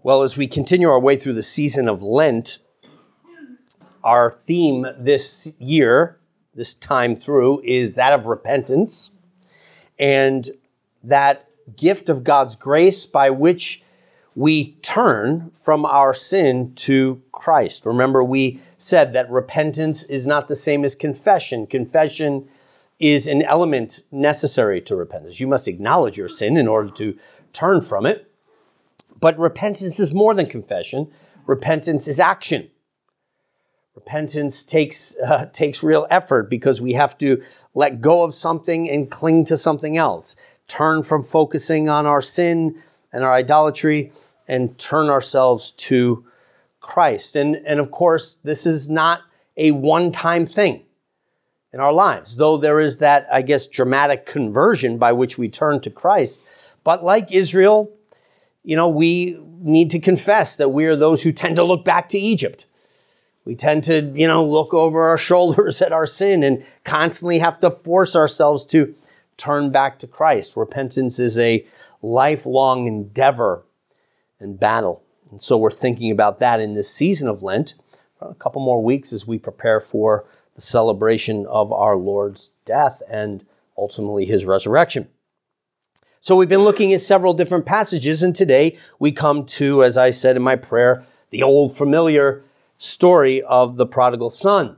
Well, as we continue our way through the season of Lent, our theme this year, this time through, is that of repentance and that gift of God's grace by which we turn from our sin to Christ. Remember, we said that repentance is not the same as confession. Confession is an element necessary to repentance. You must acknowledge your sin in order to turn from it. But repentance is more than confession. Repentance is action. Repentance takes real effort because we have to let go of something and cling to something else. Turn from focusing on our sin and our idolatry and turn ourselves to Christ. And of course, this is not a one-time thing in our lives, though there is that, dramatic conversion by which we turn to Christ. But like Israel, we need to confess that we are those who tend to look back to Egypt. We tend to, look over our shoulders at our sin and constantly have to force ourselves to turn back to Christ. Repentance is a lifelong endeavor and battle. And so we're thinking about that in this season of Lent, a couple more weeks as we prepare for the celebration of our Lord's death and ultimately his resurrection. So we've been looking at several different passages, and today we come to, as I said in my prayer, the old familiar story of the prodigal son.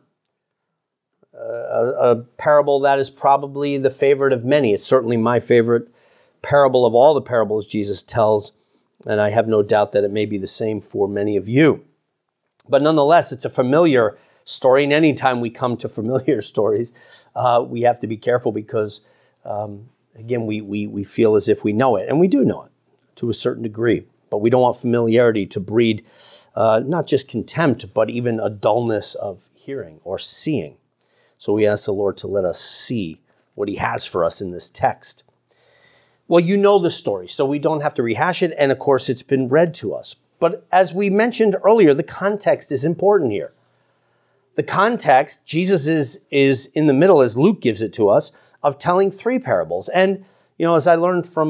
A parable that is probably the favorite of many. It's certainly my favorite parable of all the parables Jesus tells, and I have no doubt that it may be the same for many of you. But nonetheless, it's a familiar story, and anytime we come to familiar stories, we have to be careful because again, we feel as if we know it, and we do know it to a certain degree. But we don't want familiarity to breed not just contempt, but even a dullness of hearing or seeing. So we ask the Lord to let us see what he has for us in this text. Well, you know the story, so we don't have to rehash it, and of course it's been read to us. But as we mentioned earlier, the context is important here. The context, Jesus is in the middle, as Luke gives it to us, of telling three parables. And, as I learned from,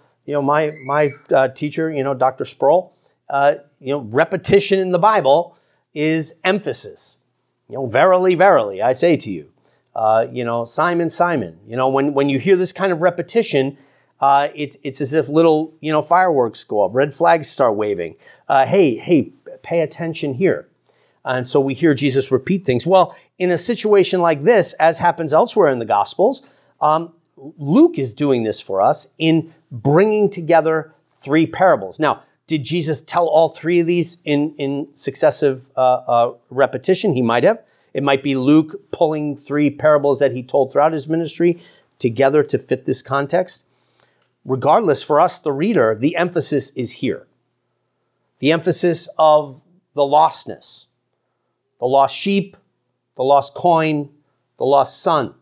my teacher, Dr. Sproul, repetition in the Bible is emphasis. Verily, verily, I say to you, Simon, Simon, when you hear this kind of repetition, it's as if little, fireworks go up, red flags start waving. Hey, pay attention here. And so we hear Jesus repeat things. Well, in a situation like this, as happens elsewhere in the Gospels, Luke is doing this for us in bringing together three parables. Now, did Jesus tell all three of these in successive repetition? He might have. It might be Luke pulling three parables that he told throughout his ministry together to fit this context. Regardless, for us, the reader, the emphasis is here. The emphasis of the lostness. The lost sheep, the lost coin, the lost son.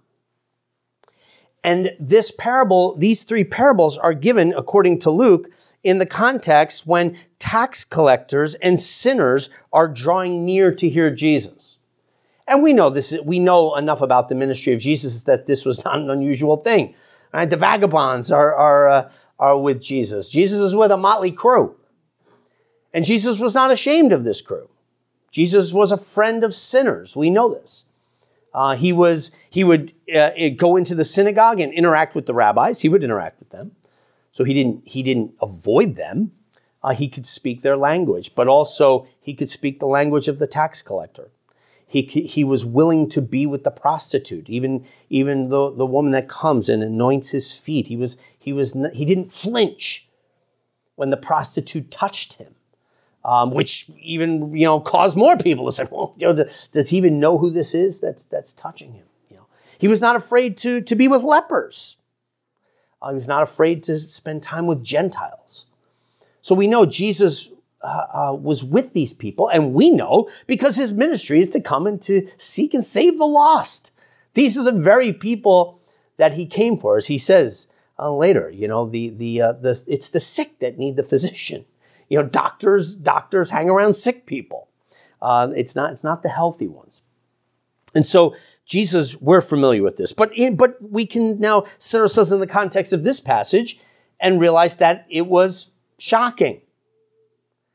And this parable, these three parables are given, according to Luke, in the context when tax collectors and sinners are drawing near to hear Jesus. And we know this. We know enough about the ministry of Jesus that this was not an unusual thing. Right? The vagabonds are with Jesus. Jesus is with a motley crew. And Jesus was not ashamed of this crew. Jesus was a friend of sinners. We know this. He would go into the synagogue and interact with the rabbis. He would interact with them. So he didn't avoid them. He could speak their language, but also he could speak the language of the tax collector. He was willing to be with the prostitute, even the woman that comes and anoints his feet. He didn't flinch when the prostitute touched him. Which even, caused more people to say, well, does he even know who this is that's touching him? He was not afraid to be with lepers. He was not afraid to spend time with Gentiles. So we know Jesus was with these people, and we know because his ministry is to come and to seek and save the lost. These are the very people that he came for, as he says later. It's the sick that need the physician. Doctors hang around sick people. It's not the healthy ones. And so Jesus, we're familiar with this, but we can now set ourselves in the context of this passage and realize that it was shocking.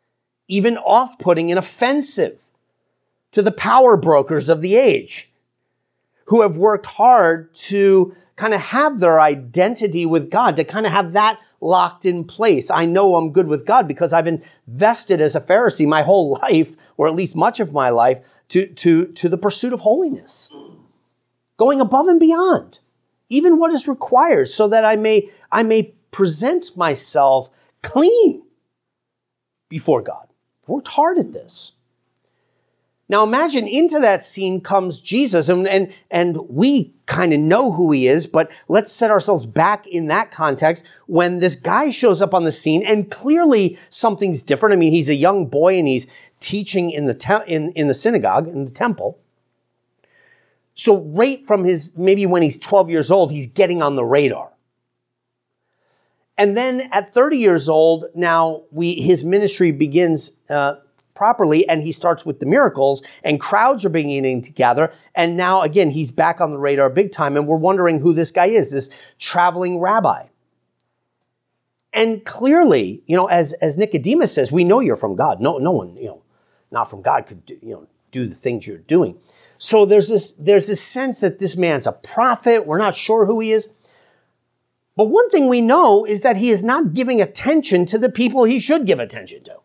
even off-putting and offensive to the power brokers of the age who have worked hard to kind of have their identity with God, to kind of have that locked in place. I know I'm good with God because I've invested as a Pharisee my whole life, or at least much of my life, to the pursuit of holiness. Going above and beyond, even what is required, so that I may present myself clean before God. Worked hard at this. Now imagine into that scene comes Jesus, and we kind of know who he is, but let's set ourselves back in that context when this guy shows up on the scene, and clearly something's different. I mean, he's a young boy and he's teaching in the synagogue, in the temple. So right from maybe when he's 12 years old, he's getting on the radar. And then at 30 years old, now his ministry begins properly, and he starts with the miracles, and crowds are beginning to gather. And now, again, he's back on the radar big time, and we're wondering who this guy is, this traveling rabbi. And clearly, as Nicodemus says, we know you're from God. No one, not from God could, do the things you're doing. So there's this sense that this man's a prophet. We're not sure who he is. But one thing we know is that he is not giving attention to the people he should give attention to.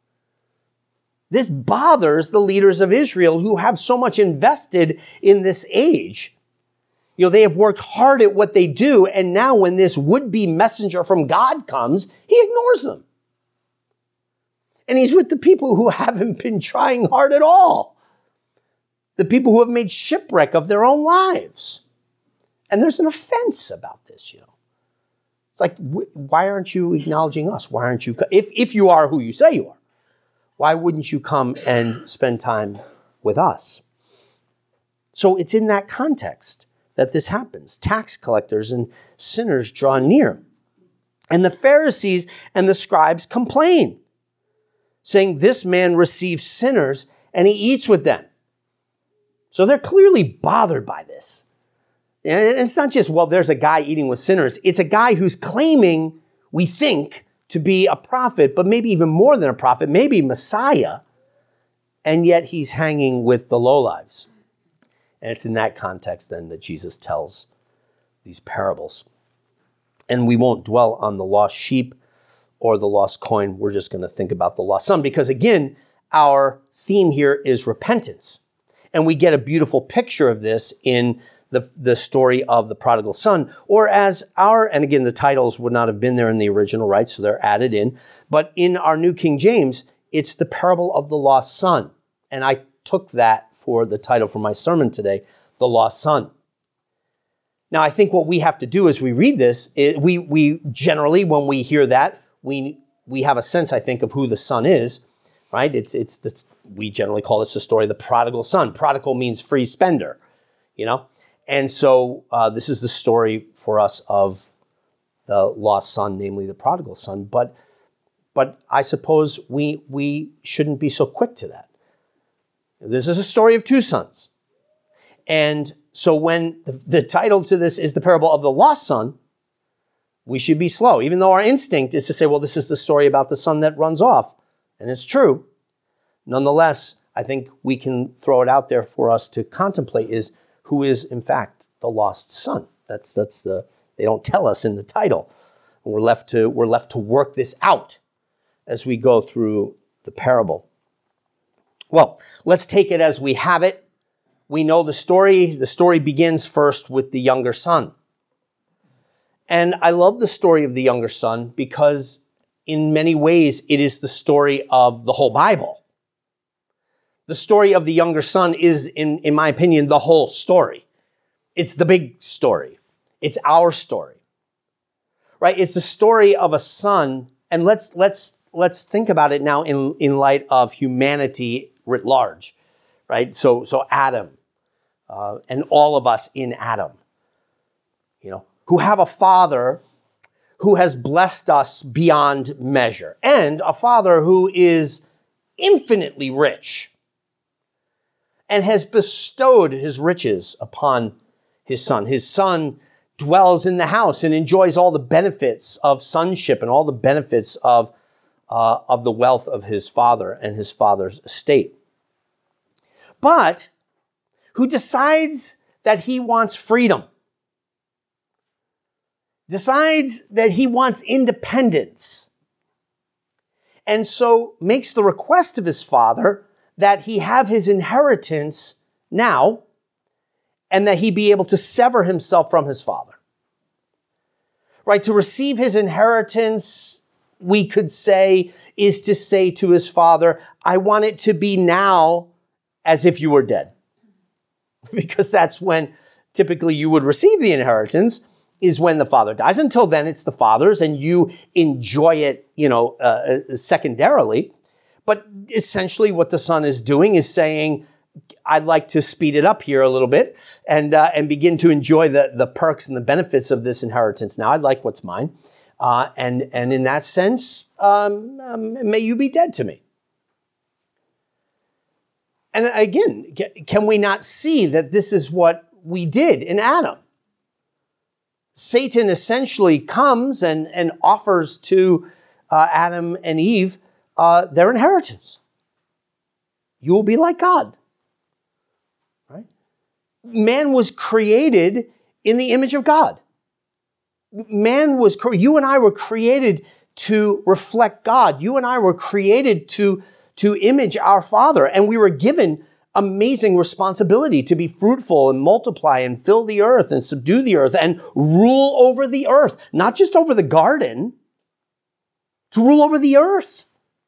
This bothers the leaders of Israel who have so much invested in this age. They have worked hard at what they do, and now when this would-be messenger from God comes, he ignores them. And he's with the people who haven't been trying hard at all. The people who have made shipwreck of their own lives. And there's an offense about this, It's like, why aren't you acknowledging us? Why aren't you, if you are who you say you are, why wouldn't you come and spend time with us? So it's in that context that this happens. Tax collectors and sinners draw near. And the Pharisees and the scribes complain, saying, this man receives sinners and he eats with them. So they're clearly bothered by this. And it's not just, there's a guy eating with sinners. It's a guy who's claiming, we think, to be a prophet, but maybe even more than a prophet, maybe Messiah, and yet he's hanging with the lowlives. And it's in that context then that Jesus tells these parables. And we won't dwell on the lost sheep or the lost coin. We're just going to think about the lost son, because again, our theme here is repentance. And we get a beautiful picture of this in the story of the prodigal son, or and again, the titles would not have been there in the original, right? So they're added in. But in our New King James, it's the parable of the lost son. And I took that for the title for my sermon today, The Lost Son. Now, I think what we have to do as we read this, we generally, when we hear that, we have a sense, I think, of who the son is, right? We generally call this the story of the prodigal son. Prodigal means free spender, And so this is the story for us of the lost son, namely the prodigal son. But I suppose we shouldn't be so quick to that. This is a story of two sons. And so when the title to this is the parable of the lost son, we should be slow, even though our instinct is to say, well, this is the story about the son that runs off. And it's true. Nonetheless, I think we can throw it out there for us to contemplate is who is, in fact, the lost son. They don't tell us in the title. And we're left to work this out as we go through the parable. Well, let's take it as we have it. We know the story. The story begins first with the younger son. And I love the story of the younger son because in many ways it is the story of the whole Bible. The story of the younger son is, in my opinion, the whole story. It's the big story. It's our story, right? It's the story of a son. And let's think about it now in light of humanity writ large, right? So Adam, and all of us in Adam, who have a father who has blessed us beyond measure, and a father who is infinitely rich and has bestowed his riches upon his son. His son dwells in the house and enjoys all the benefits of sonship and all the benefits of of the wealth of his father and his father's estate. But who decides that he wants freedom, decides that he wants independence, and so makes the request of his father that he have his inheritance now and that he be able to sever himself from his father. Right? To receive his inheritance, we could say, is to say to his father, I want it to be now as if you were dead. Because that's when typically you would receive the inheritance, is when the father dies. Until then, it's the father's and you enjoy it, secondarily. But essentially what the son is doing is saying, I'd like to speed it up here a little bit and begin to enjoy the perks and the benefits of this inheritance. Now, I'd like what's mine. And in that sense, may you be dead to me. And again, can we not see that this is what we did in Adam? Satan essentially comes and offers to Adam and Eve their inheritance. You will be like God. Right? Man was created in the image of God. You and I were created to reflect God. You and I were created to image our Father, and we were given amazing responsibility to be fruitful and multiply and fill the earth and subdue the earth and rule over the earth, not just over the garden, to rule over the earth.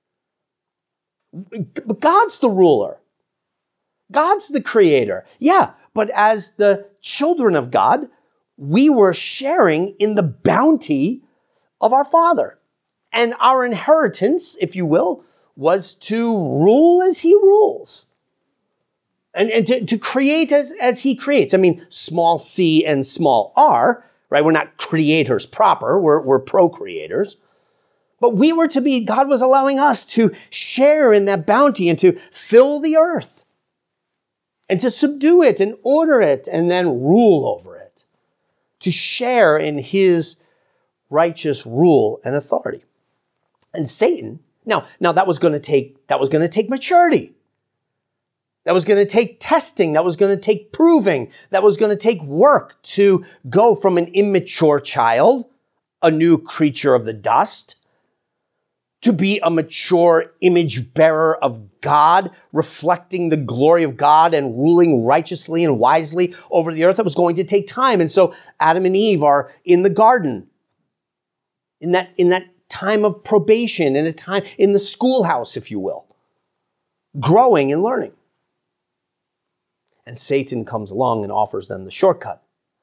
But God's the ruler. God's the creator. Yeah, but as the children of God, we were sharing in the bounty of our Father. And our inheritance, if you will, was to rule as he rules. And to create as he creates. I mean, small c and small r, right? We're not creators proper, we're procreators. But we were to be, God was allowing us to share in that bounty and to fill the earth and to subdue it and order it and then rule over it, to share in his righteous rule and authority. And Satan, now that was going to take maturity. That was going to take testing. That was going to take proving. That was going to take work to go from an immature child, a new creature of the dust, to be a mature image bearer of God, reflecting the glory of God and ruling righteously and wisely over the earth. That was going to take time. And so Adam and Eve are in the garden, in that time of probation, in a time in the schoolhouse, if you will, growing and learning. And Satan comes along and offers them the shortcut.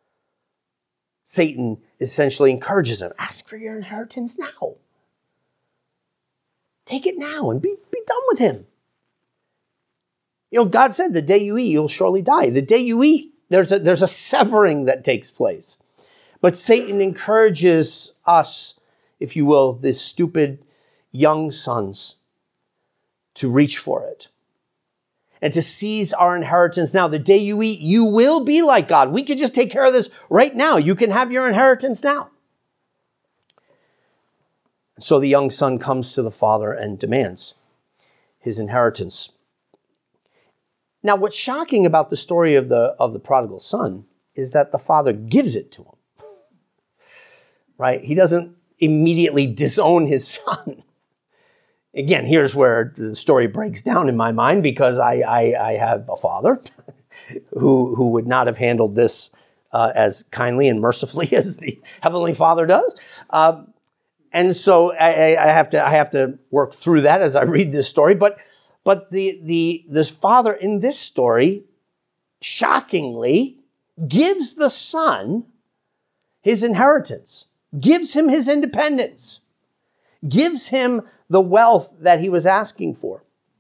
Satan essentially encourages them, ask for your inheritance now. Take it now and be done with him. God said, the day you eat, you'll surely die. The day you eat, there's a severing that takes place. But Satan encourages us, if you will, these stupid young sons, to reach for it and to seize our inheritance now. The day you eat, you will be like God. We could just take care of this right now. You can have your inheritance now. So the young son comes to the father and demands his inheritance. Now, what's shocking about the story of the prodigal son is that the father gives it to him. Right? He doesn't immediately disown his son. Again, here's where the story breaks down in my mind, because I have a father who would not have handled this as kindly and mercifully as the Heavenly Father does. And so I have to work through that as I read this story. But this father in this story, shockingly, gives the son his inheritance, gives him his independence, gives him the wealth that he was asking for.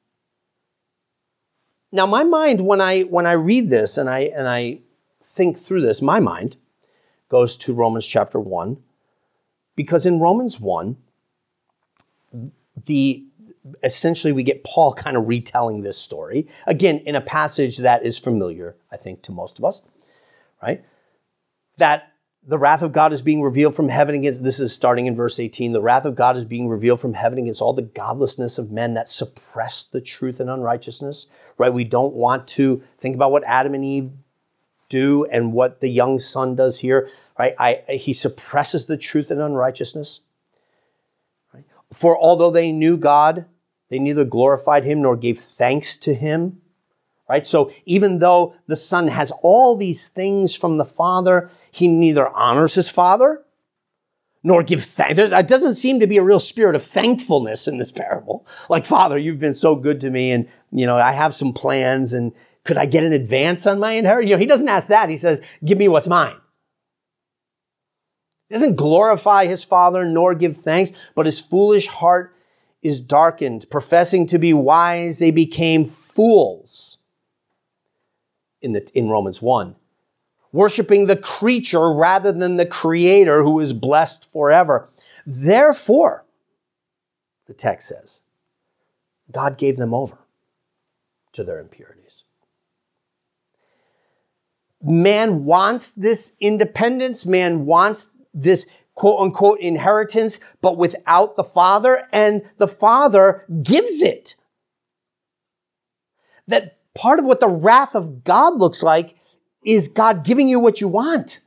Now, my mind, when I read this and I think through this, my mind goes to Romans chapter 1, because in Romans 1, essentially we get Paul kind of retelling this story, again, in a passage that is familiar, I think, to most of us, right? That the wrath of God is being revealed from heaven against, this is starting in verse 18, the wrath of God is being revealed from heaven against all the godlessness of men that suppress the truth and unrighteousness, right? We don't want to think about what Adam and Eve do and what the young son does here, right? He suppresses the truth and unrighteousness. Right? For although they knew God, they neither glorified him nor gave thanks to him. Right? So even though the son has all these things from the father, he neither honors his father nor gives thanks. There doesn't seem to be a real spirit of thankfulness in this parable. Like, Father, you've been so good to me, and, I have some plans, and could I get an advance on my inheritance? He doesn't ask that. He says, give me what's mine. He doesn't glorify his father nor give thanks, but his foolish heart is darkened. Professing to be wise, they became fools. In Romans 1, worshiping the creature rather than the creator who is blessed forever. Therefore, the text says, God gave them over to their impurities. Man wants this independence. Man wants this quote unquote inheritance, but without the Father, and the Father gives it. That part of what the wrath of God looks like is God giving you what you want.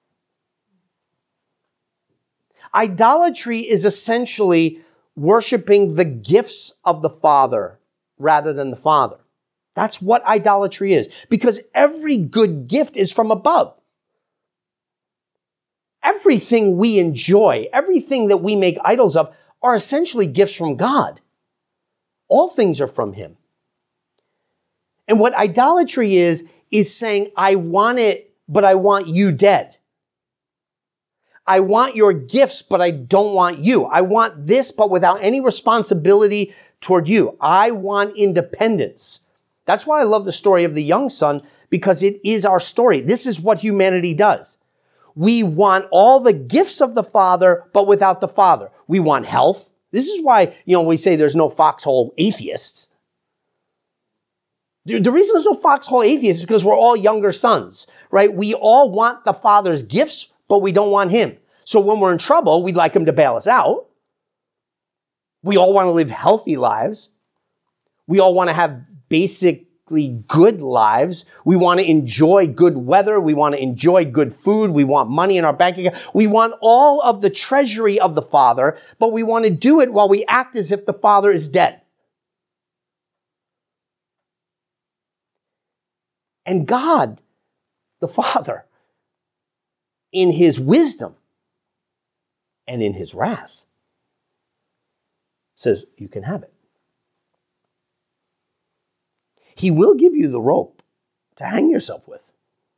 Idolatry is essentially worshiping the gifts of the Father rather than the Father. That's what idolatry is, because every good gift is from above. Everything we enjoy, everything that we make idols of, are essentially gifts from God. All things are from him. And what idolatry is saying, I want it, but I want you dead. I want your gifts, but I don't want you. I want this, but without any responsibility toward you. I want independence. That's why I love the story of the young son, because it is our story. This is what humanity does. We want all the gifts of the Father, but without the Father. We want health. This is why, we say there's no foxhole atheists. The reason there's no foxhole atheists is because we're all younger sons, right? We all want the Father's gifts, but we don't want him. So when we're in trouble, we'd like him to bail us out. We all want to live healthy lives. We all want to have basically good lives. We want to enjoy good weather. We want to enjoy good food. We want money in our bank account. We want all of the treasury of the Father, but we want to do it while we act as if the Father is dead. And God, the Father, in his wisdom and in his wrath, says, you can have it. He will give you the rope to hang yourself with.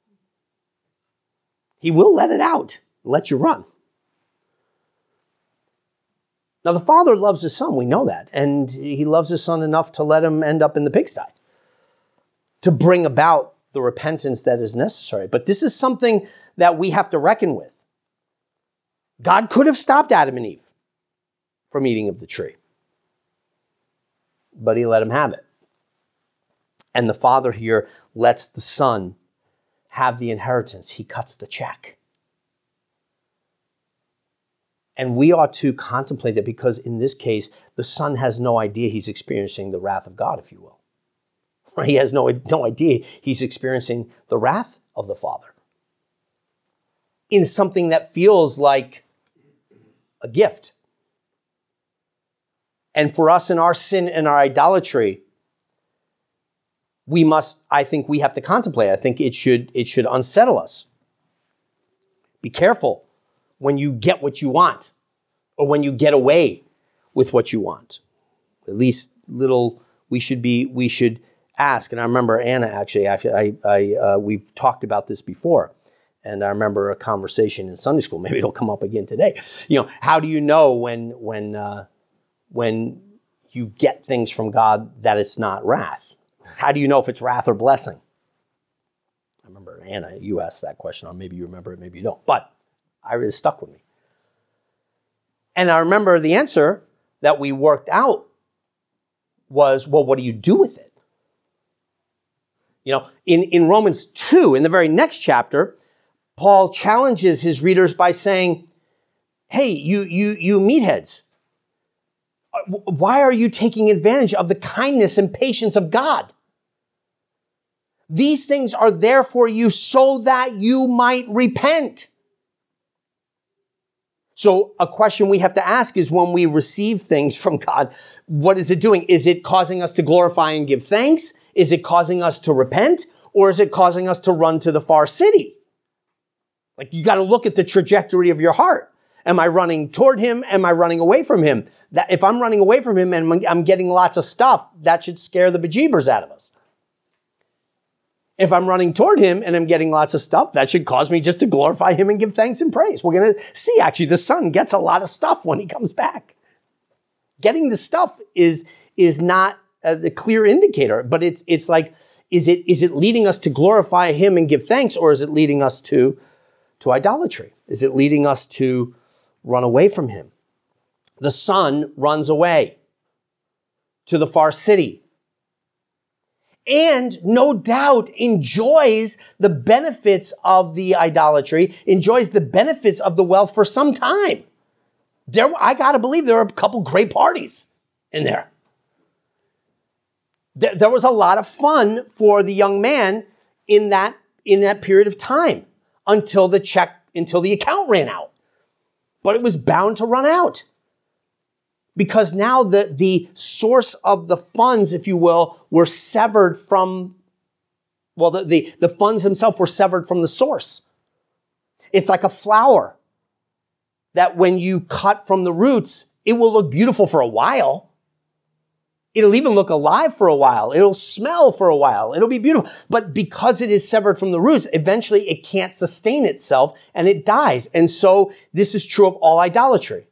He will let it out, let you run. Now, the Father loves his Son, we know that, and he loves his Son enough to let him end up in the pigsty, to bring about the repentance that is necessary. But this is something that we have to reckon with. God could have stopped Adam and Eve from eating of the tree, but he let them have it. And the Father here lets the Son have the inheritance. He cuts the check. And we ought to contemplate that, because in this case, the Son has no idea he's experiencing the wrath of God, if you will. He has no idea he's experiencing the wrath of the Father in something that feels like a gift. And for us in our sin and our idolatry, we have to contemplate. I think it should unsettle us. Be careful when you get what you want, or when you get away with what you want. At least we should ask. And I remember Anna we've talked about this before. And I remember a conversation in Sunday school. Maybe it'll come up again today. How do you know when you get things from God that it's not wrath? How do you know if it's wrath or blessing? I remember, Anna, you asked that question, or maybe you remember it, maybe you don't. But it stuck with me. And I remember the answer that we worked out was, well, what do you do with it? In Romans 2, in the very next chapter, Paul challenges his readers by saying, hey, you meatheads, why are you taking advantage of the kindness and patience of God? These things are there for you so that you might repent. So a question we have to ask is, when we receive things from God, what is it doing? Is it causing us to glorify and give thanks? Is it causing us to repent? Or is it causing us to run to the far city? Like, you got to look at the trajectory of your heart. Am I running toward him? Am I running away from him? That if I'm running away from him and I'm getting lots of stuff, that should scare the bejeebers out of us. If I'm running toward him and I'm getting lots of stuff, that should cause me just to glorify him and give thanks and praise. We're going to see, actually, the son gets a lot of stuff when he comes back. Getting the stuff is not the clear indicator, but it's like, is it leading us to glorify him and give thanks, or is it leading us to idolatry? Is it leading us to run away from him? The son runs away to the far city, and no doubt enjoys the benefits of the idolatry, enjoys the benefits of the wealth for some time. I got to believe there are a couple great parties in there. There was a lot of fun for the young man in that period of time until the account ran out. But it was bound to run out, because now the source of the funds, if you will, were severed from, well, the funds themselves were severed from the source. It's like a flower that when you cut from the roots, it will look beautiful for a while. It'll even look alive for a while. It'll smell for a while. It'll be beautiful. But because it is severed from the roots, eventually it can't sustain itself and it dies. And so this is true of all idolatry.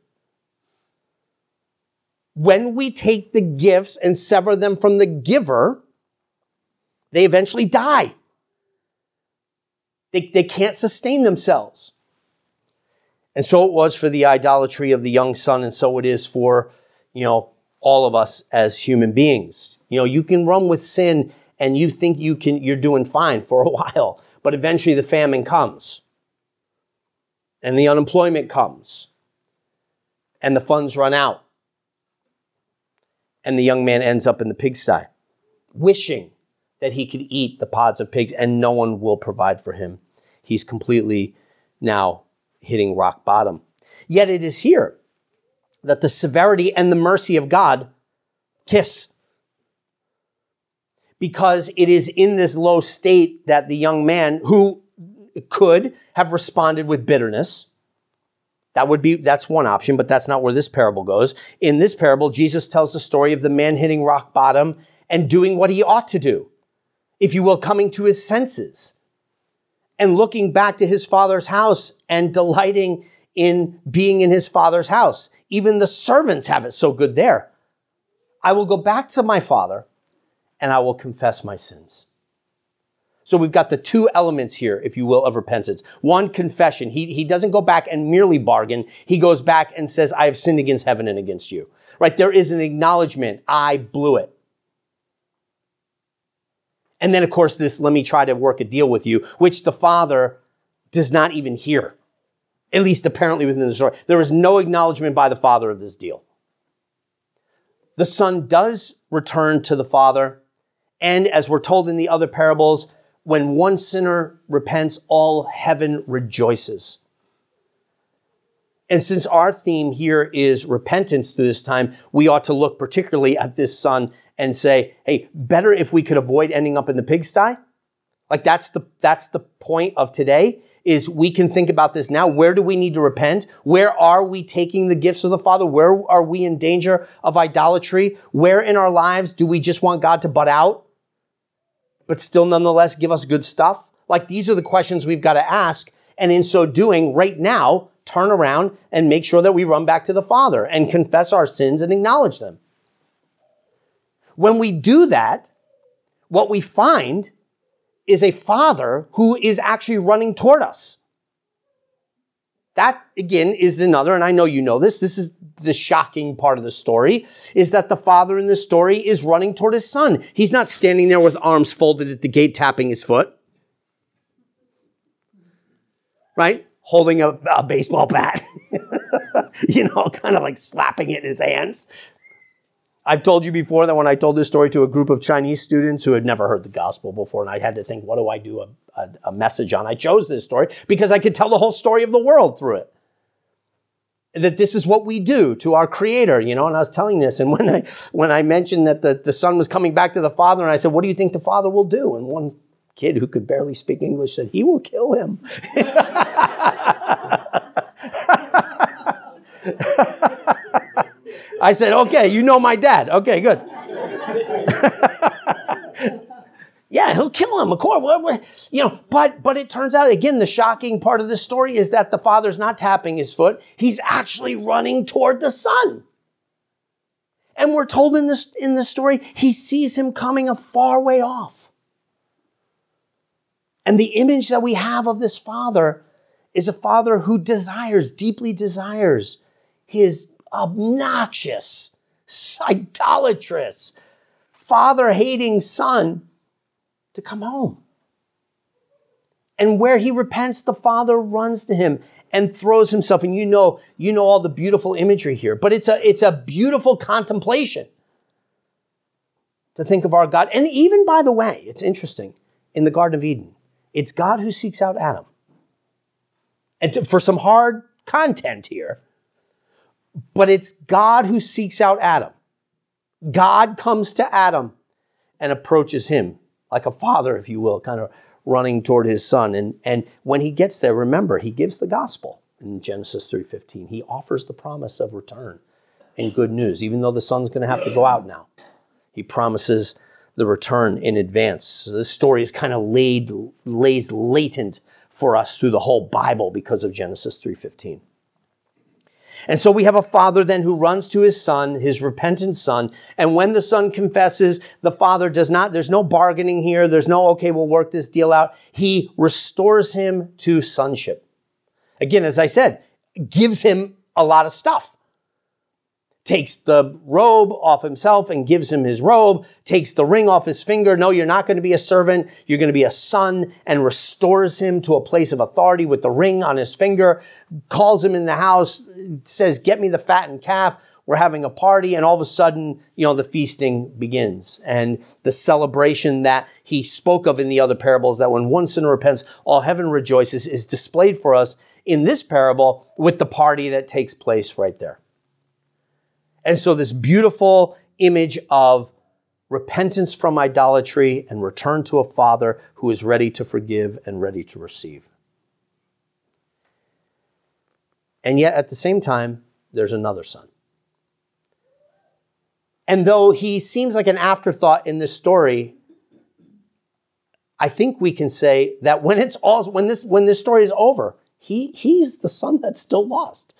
When we take the gifts and sever them from the giver, they eventually die. They can't sustain themselves. And so it was for the idolatry of the young son, and so it is for, all of us as human beings. You can run with sin and you think you're doing fine for a while, but eventually the famine comes and the unemployment comes and the funds run out. And the young man ends up in the pigsty, wishing that he could eat the pods of pigs, and no one will provide for him. He's completely now hitting rock bottom. Yet it is here that the severity and the mercy of God kiss. Because it is in this low state that the young man, who could have responded with bitterness, that's one option, but that's not where this parable goes. In this parable, Jesus tells the story of the man hitting rock bottom and doing what he ought to do, if you will, coming to his senses and looking back to his father's house and delighting in being in his father's house. Even the servants have it so good there. I will go back to my father and I will confess my sins. So we've got the two elements here, if you will, of repentance. One, confession. He doesn't go back and merely bargain. He goes back and says, I have sinned against heaven and against you. Right? There is an acknowledgement. I blew it. And then, of course, this, let me try to work a deal with you, which the father does not even hear. At least apparently within the story. There is no acknowledgement by the father of this deal. The son does return to the father. And as we're told in the other parables, when one sinner repents, all heaven rejoices. And since our theme here is repentance through this time, we ought to look particularly at this son and say, hey, better if we could avoid ending up in the pigsty. Like that's the point of today, is we can think about this now. Where do we need to repent? Where are we taking the gifts of the Father? Where are we in danger of idolatry? Where in our lives do we just want God to butt out, but still nonetheless give us good stuff? Like, these are the questions we've got to ask. And in so doing, right now, turn around and make sure that we run back to the Father and confess our sins and acknowledge them. When we do that, what we find is a Father who is actually running toward us. That, again, is another, and I know you know this is the shocking part of the story, is that the father in the story is running toward his son. He's not standing there with arms folded at the gate tapping his foot. right? Holding a baseball bat, kind of like slapping it in his hands. I've told you before that when I told this story to a group of Chinese students who had never heard the gospel before, and I had to think, what do I do a message on? I chose this story because I could tell the whole story of the world through it. That this is what we do to our Creator, and I was telling this, and when I mentioned that the son was coming back to the father, and I said, what do you think the father will do? And one kid who could barely speak English said, he will kill him. I said, okay, you know my dad. Okay, good. Yeah, he'll kill him, of course. But it turns out, again, the shocking part of this story is that the father's not tapping his foot. He's actually running toward the son. And we're told in this story, he sees him coming a far way off. And the image that we have of this father is a father who deeply desires his obnoxious, idolatrous, father-hating son to come home. And where he repents, the father runs to him and throws himself. And you know all the beautiful imagery here, but it's a beautiful contemplation to think of our God. And even, by the way, it's interesting, in the Garden of Eden, it's God who seeks out Adam. And for some hard content here, but it's God who seeks out Adam. God comes to Adam and approaches him like a father, if you will, kind of running toward his son. And when he gets there, remember, he gives the gospel in Genesis 3:15. He offers the promise of return and good news, even though the son's going to have to go out now. He promises the return in advance. So this story is kind of lays latent for us through the whole Bible because of Genesis 3:15. And so we have a father then who runs to his son, his repentant son. And when the son confesses, the father does not, there's no bargaining here. There's no, okay, we'll work this deal out. He restores him to sonship. Again, as I said, gives him a lot of stuff. Takes the robe off himself and gives him his robe, takes the ring off his finger. No, you're not going to be a servant. You're going to be a son, and restores him to a place of authority with the ring on his finger, calls him in the house, says, get me the fattened calf. We're having a party. And all of a sudden, the feasting begins. And the celebration that he spoke of in the other parables, that when one sinner repents, all heaven rejoices, is displayed for us in this parable with the party that takes place right there. And so this beautiful image of repentance from idolatry and return to a father who is ready to forgive and ready to receive. And yet at the same time, there's another son. And though he seems like an afterthought in this story, I think we can say that when this story is over, he's the son that's still lost.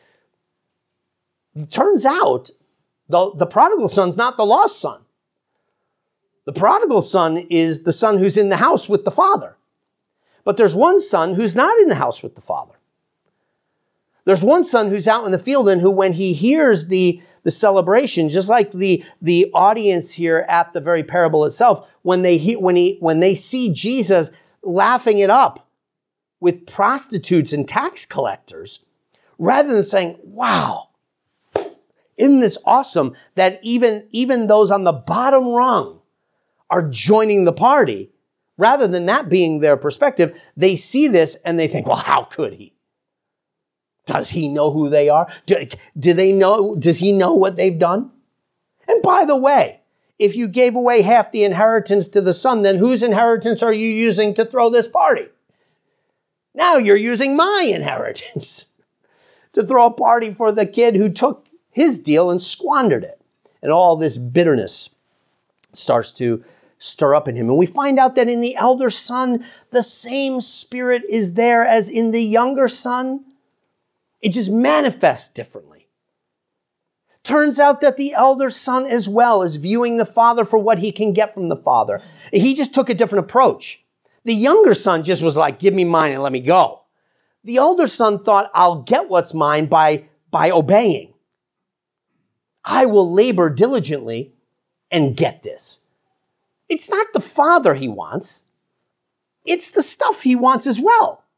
It turns out the prodigal son's not the lost son. The prodigal son is the son who's in the house with the father. But there's one son who's not in the house with the father. There's one son who's out in the field and who, when he hears the celebration, just like the audience here at the very parable itself, when they see Jesus laughing it up with prostitutes and tax collectors, rather than saying, wow, isn't this awesome that even those on the bottom rung are joining the party? Rather than that being their perspective, they see this and they think, well, how could he? Does he know who they are? Do they know? Does he know what they've done? And by the way, if you gave away half the inheritance to the son, then whose inheritance are you using to throw this party? Now you're using my inheritance to throw a party for the kid who took his deal and squandered it. And all this bitterness starts to stir up in him. And we find out that in the elder son, the same spirit is there as in the younger son. It just manifests differently. Turns out that the elder son as well is viewing the father for what he can get from the father. He just took a different approach. The younger son just was like, give me mine and let me go. The older son thought, I'll get what's mine by obeying. I will labor diligently and get this. It's not the father he wants. It's the stuff he wants as well.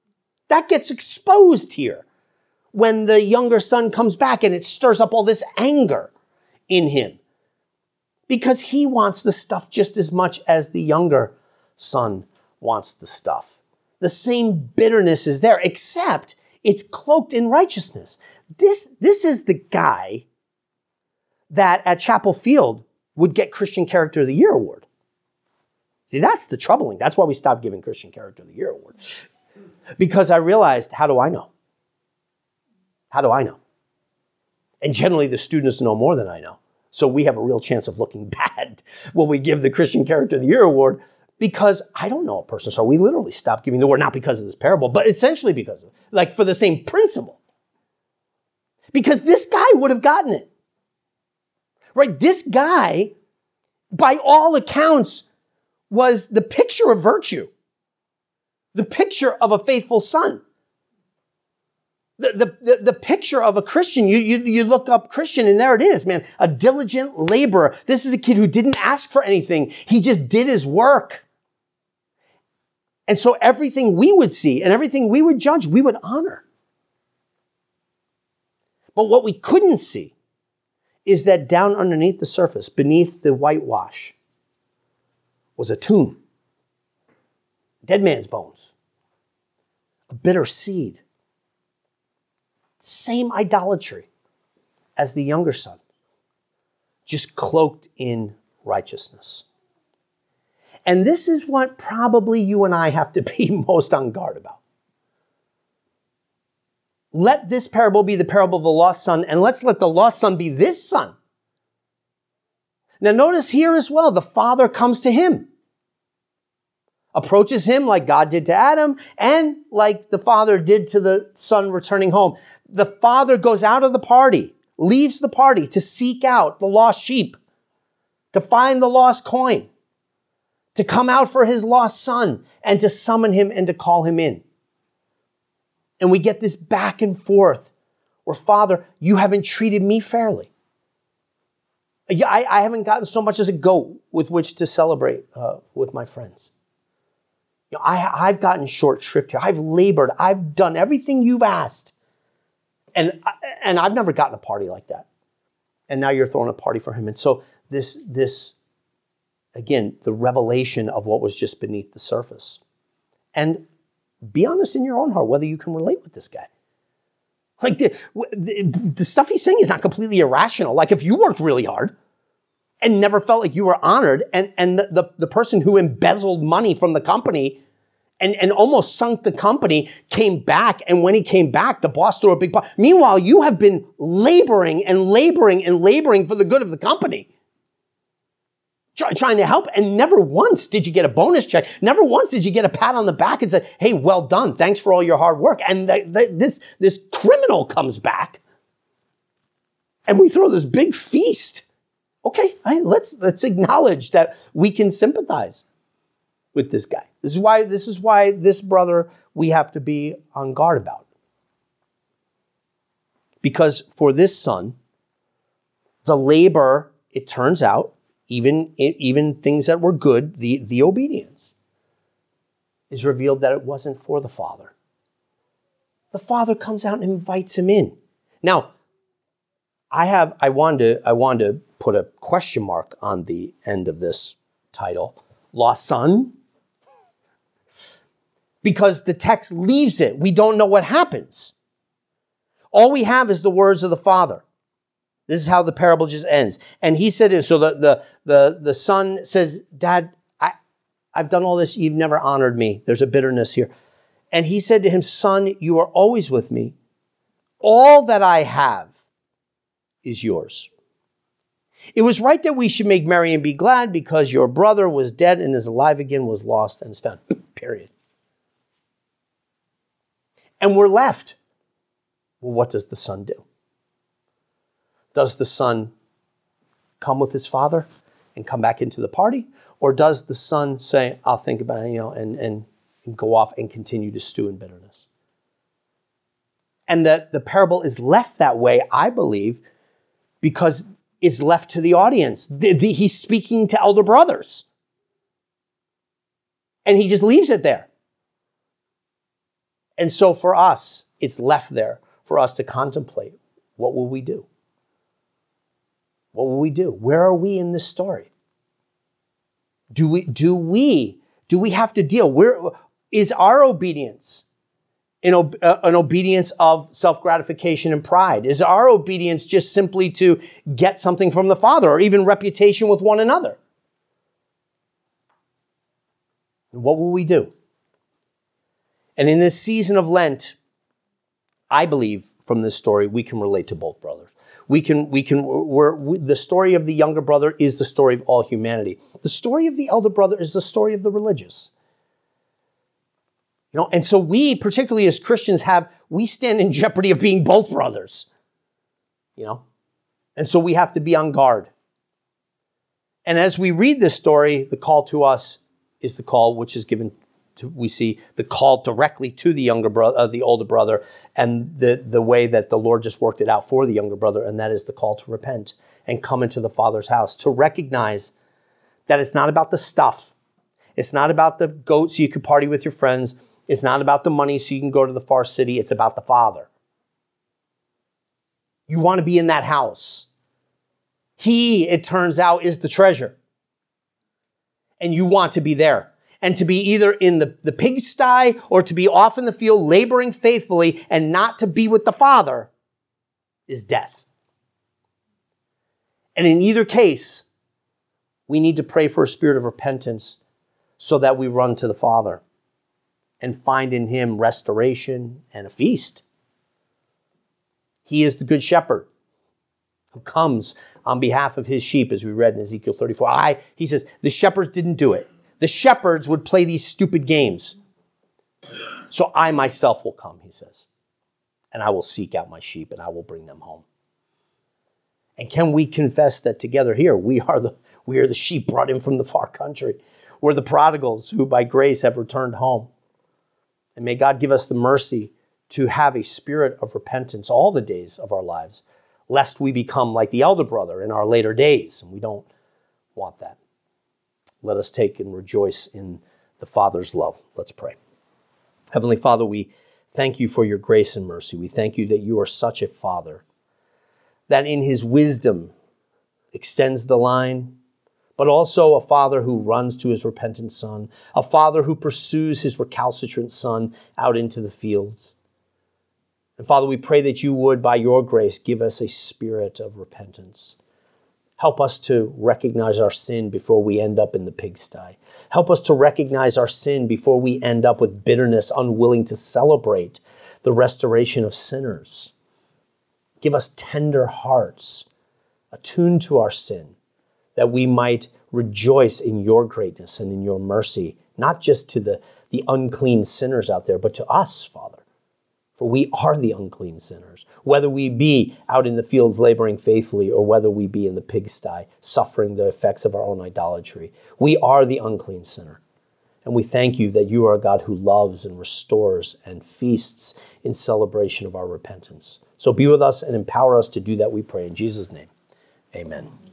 That gets exposed here when the younger son comes back, and it stirs up all this anger in him because he wants the stuff just as much as the younger son wants the stuff. The same bitterness is there, except it's cloaked in righteousness. This is the guy that at Chapel Field would get Christian Character of the Year award. See, that's the troubling. That's why we stopped giving Christian Character of the Year award. Because I realized, how do I know? How do I know? And generally the students know more than I know. So we have a real chance of looking bad when we give the Christian Character of the Year award, because I don't know a person. So we literally stopped giving the award, not because of this parable, but essentially because of, like, for the same principle. Because this guy would have gotten it. Right? This guy, by all accounts, was the picture of virtue. The picture of a faithful son. The picture of a Christian. You look up Christian and there it is, man. A diligent laborer. This is a kid who didn't ask for anything. He just did his work. And so everything we would see and everything we would judge, we would honor. But what we couldn't see is that down underneath the surface, beneath the whitewash, was a tomb. Dead man's bones. A bitter seed. Same idolatry as the younger son, just cloaked in righteousness. And this is what probably you and I have to be most on guard about. Let this parable be the parable of the lost son, and let's let the lost son be this son. Now notice here as well, the father comes to him, approaches him like God did to Adam, and like the father did to the son returning home. The father goes out of the party, leaves the party to seek out the lost sheep, to find the lost coin, to come out for his lost son, and to summon him and to call him in. And we get this back and forth where, Father, you haven't treated me fairly. I haven't gotten so much as a goat with which to celebrate with my friends. You know, I've gotten short shrift here. I've labored. I've done everything you've asked. And I've never gotten a party like that. And now you're throwing a party for him. And so this again, the revelation of what was just beneath the surface. And be honest in your own heart whether you can relate with this guy. Like the stuff he's saying is not completely irrational. Like if you worked really hard and never felt like you were honored, and the person who embezzled money from the company and almost sunk the company came back, and when he came back, the boss threw a big party. Meanwhile, you have been laboring and laboring and laboring for the good of the company. Trying to help, and never once did you get a bonus check. Never once did you get a pat on the back and say, hey, well done. Thanks for all your hard work. And this criminal comes back and we throw this big feast. Okay, let's acknowledge that we can sympathize with this guy. This is why this brother we have to be on guard about. Because for this son, the labor, it turns out, even things that were good, the obedience, is revealed that it wasn't for the father. The father comes out and invites him in. Now, I wanted to put a question mark on the end of this title, lost son, because the text leaves it. We don't know what happens. All we have is the words of the father. This is how the parable just ends. And he said, so the son says, Dad, I've done all this. You've never honored me. There's a bitterness here. And he said to him, son, you are always with me. All that I have is yours. It was right that we should make merry and be glad, because your brother was dead and is alive again, was lost and is found. Period. And we're left. Well, what does the son do? Does the son come with his father and come back into the party? Or does the son say, I'll think about it, and go off and continue to stew in bitterness? And that the parable is left that way, I believe, because it's left to the audience. He's speaking to elder brothers. And he just leaves it there. And so for us, it's left there for us to contemplate. What will we do? What will we do? Where are we in this story? Do we have to deal? Where is our obedience an obedience of self-gratification and pride? Is our obedience just simply to get something from the Father or even reputation with one another? What will we do? And in this season of Lent, I believe from this story, we can relate to both brothers. The story of the younger brother is the story of all humanity. The story of the elder brother is the story of the religious. And so we, particularly as Christians, we stand in jeopardy of being both brothers. And so we have to be on guard. And as we read this story, the call to us is the call which is given to, we see the call directly to the younger brother, the older brother, and the way that the Lord just worked it out for the younger brother, and that is the call to repent and come into the Father's house, to recognize that it's not about the stuff. It's not about the goat so you can party with your friends. It's not about the money so you can go to the far city. It's about the Father. You want to be in that house. He, it turns out, is the treasure. And you want to be there. And to be either in the pigsty or to be off in the field laboring faithfully and not to be with the Father is death. And in either case, we need to pray for a spirit of repentance so that we run to the Father and find in him restoration and a feast. He is the good shepherd who comes on behalf of his sheep, as we read in Ezekiel 34. He says, the shepherds didn't do it. The shepherds would play these stupid games. So I myself will come, he says, and I will seek out my sheep and I will bring them home. And can we confess that together here, we are the sheep brought in from the far country. We're the prodigals who by grace have returned home. And may God give us the mercy to have a spirit of repentance all the days of our lives, lest we become like the elder brother in our later days. And we don't want that. Let us take and rejoice in the Father's love. Let's pray. Heavenly Father, we thank you for your grace and mercy. We thank you that you are such a Father that in his wisdom extends the line, but also a Father who runs to his repentant Son, a Father who pursues his recalcitrant Son out into the fields. And Father, we pray that you would, by your grace, give us a spirit of repentance. Help us to recognize our sin before we end up in the pigsty. Help us to recognize our sin before we end up with bitterness, unwilling to celebrate the restoration of sinners. Give us tender hearts, attuned to our sin, that we might rejoice in your greatness and in your mercy, not just to the unclean sinners out there, but to us, Father. For we are the unclean sinners, whether we be out in the fields laboring faithfully or whether we be in the pigsty suffering the effects of our own idolatry. We are the unclean sinner. And we thank you that you are a God who loves and restores and feasts in celebration of our repentance. So be with us and empower us to do that, we pray. In Jesus' name, amen.